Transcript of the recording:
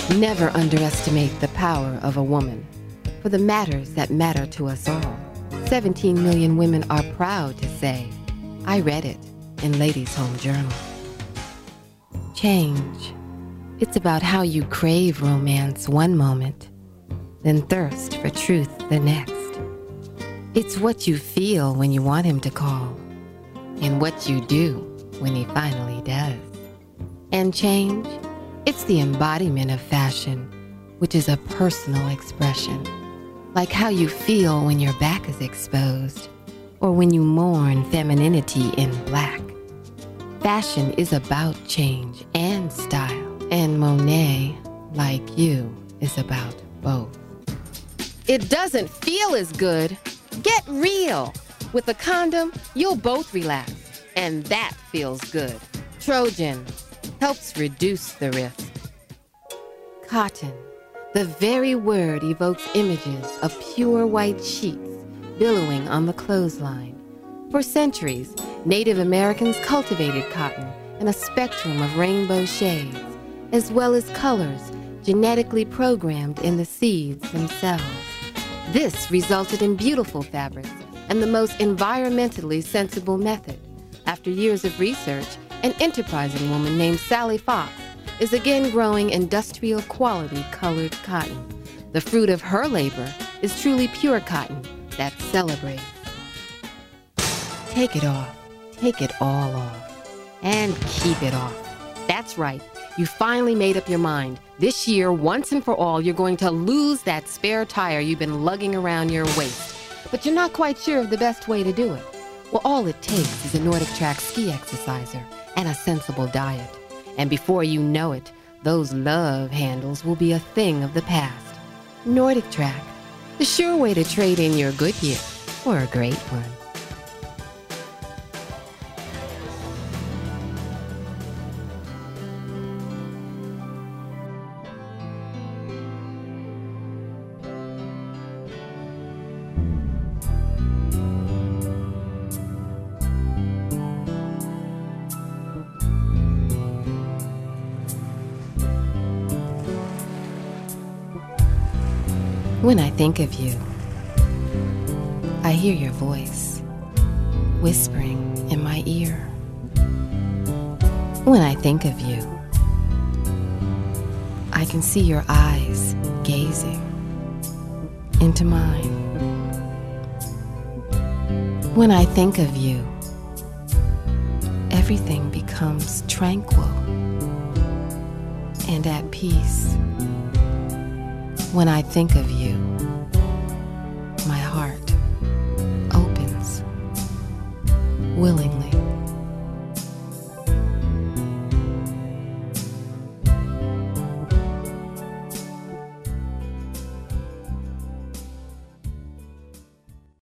Never underestimate the power of a woman for the matters that matter to us all. 17 million women are proud to say, I read it in Ladies' Home Journal. Change. It's about how you crave romance one moment, then thirst for truth the next. It's what you feel when you want him to call, and what you do when he finally does. And change, it's the embodiment of fashion, which is a personal expression, like how you feel when your back is exposed, or when you mourn femininity in black. Fashion is about change and style, and Monet, like you, is about both. It doesn't feel as good. Get real. With a condom, you'll both relax, and that feels good. Trojan helps reduce the risk. Cotton. The very word evokes images of pure white sheets billowing on the clothesline. For centuries, Native Americans cultivated cotton in a spectrum of rainbow shades, as well as colors genetically programmed in the seeds themselves. This resulted in beautiful fabrics and the most environmentally sensible method. After years of research, an enterprising woman named Sally Fox is again growing industrial quality colored cotton. The fruit of her labor is truly pure cotton that celebrates. Take it off. Take it all off. And keep it off. That's right. You finally made up your mind. This year, once and for all, you're going to lose that spare tire you've been lugging around your waist. But you're not quite sure of the best way to do it. Well, all it takes is a NordicTrack ski exerciser and a sensible diet. And before you know it, those love handles will be a thing of the past. NordicTrack, the sure way to trade in your good year for a great one. When I think of you, I hear your voice whispering in my ear. When I think of you, I can see your eyes gazing into mine. When I think of you, everything becomes tranquil and at peace. When I think of you, my heart opens willingly.